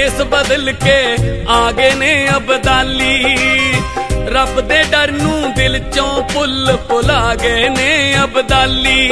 भेस बदल के आ गए ने अबदाली। रब दे डर नू दिल चों भुला गए ने अबदाली।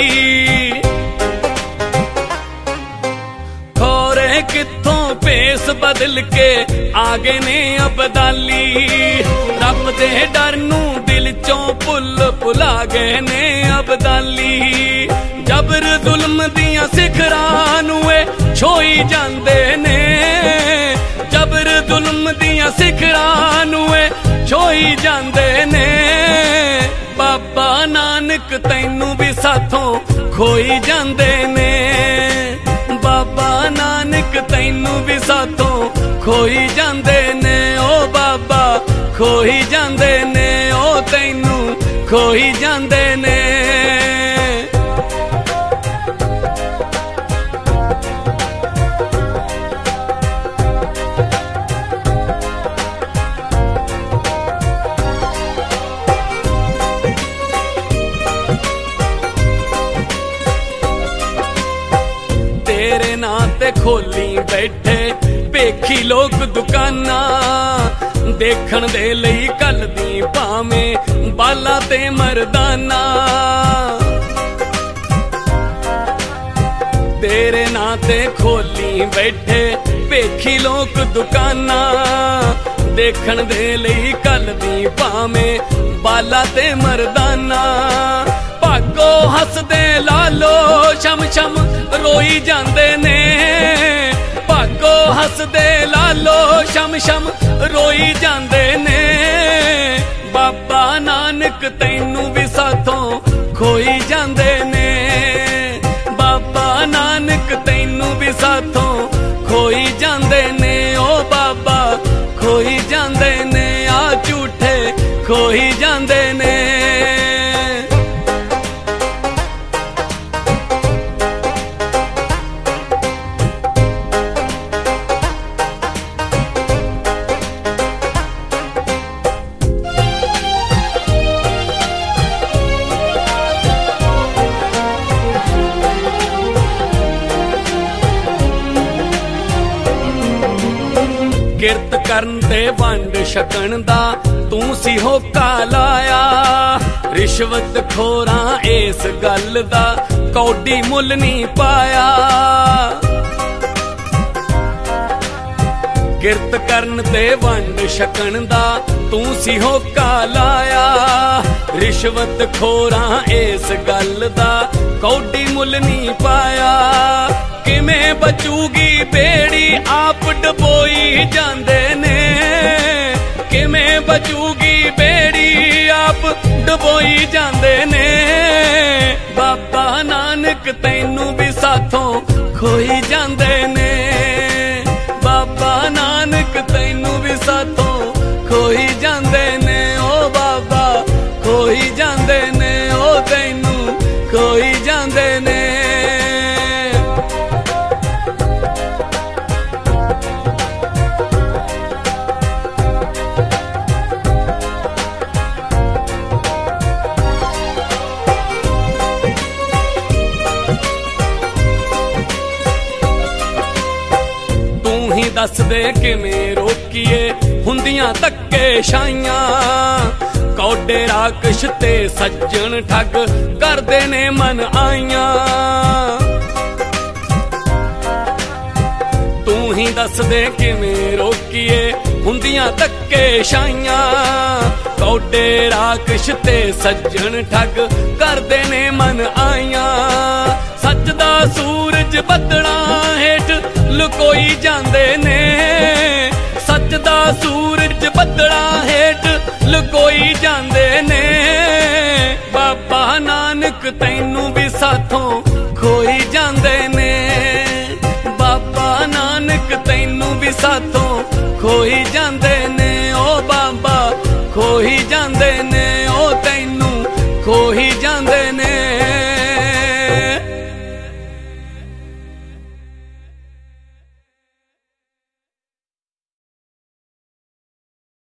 खोरे कित्थों भेस बदल के आ गए ने अबदाली। रब दे डर नू दिल चों भुला गए ने अबदाली। जबर जुल्म दियां सिखरां नू छोई जांदे ने। जबर जुल्म दियां सिखरां नू छोई जांदे ने। बाबा नानक तैनू भी साथों खोई जांदे ने। बाबा नानक तैनू भी साथों खोई जांदे ने। ओ बाबा खोई जांदे ने, ओ तैनू खोई जांदे ने। तेरे नां ते खोली बैठे भेखी लोग दुकाना। देखण दे लई कलदी भावें बाला ते मरदाना। तेरे नां ते खोली बैठे भेखी लोग दुकाना। देखण दे लई कलदी भावें बाला ते मरदाना। भागो हसदे लालो शम शम रोई जांदे ने। भागो हसदे लालो शम शम रोई जांदे ने। बाबा नानक तैनू भी साथों खोई जांदे ने। बाबा नानक तैनू भी साथों खोई जांदे ने। ओ बाबा खोई जांदे ने, आ झूठे खोई जांदे ने। किरत करन ते वंड छकण दा तू सी होका लाया। रिश्वत खोरां इस गल दा कौडी मुल नहीं पाया। किरत करन ते वंड छकण दा तू सी होका लाया। रिश्वत खोरां इस गल दा कौडी मुल नहीं पाया। किमें बचूगी बेड़ी आप डबोई जांदे ने। किमें बचूगी बेड़ी आप डबोई जांदे ने। बाबा नानक तैनू भी साथों खोई जांदे ने। बाबा नानक तैनू भी साथों खोई जांदे ने। ओ बाबा खोई जांदे ने, ओ तैनू खोई जांदे ने। दस दे किवें रोकीए हुंदियां धक्के शाइयां। कौडे राकश ते सज्जन ठग करदे ने मन आइयां। तू ही दस दे किवें रोकीए हुंदियां धक्के शाइयां। कौडे राकश ते सज्जन ठग करदे ने मन आइयां। सच दा सूरज बदलां हेठ लुकोई जांदे ने। सच दा सूरज बदलां हेठ लुकोई जांदे ने। बाबा नानक तैनू भी साथों खोई जांदे ने। बाबा नानक तैनू भी साथों खोई जांदे ने। ओ बाबा खोई जांदे ने।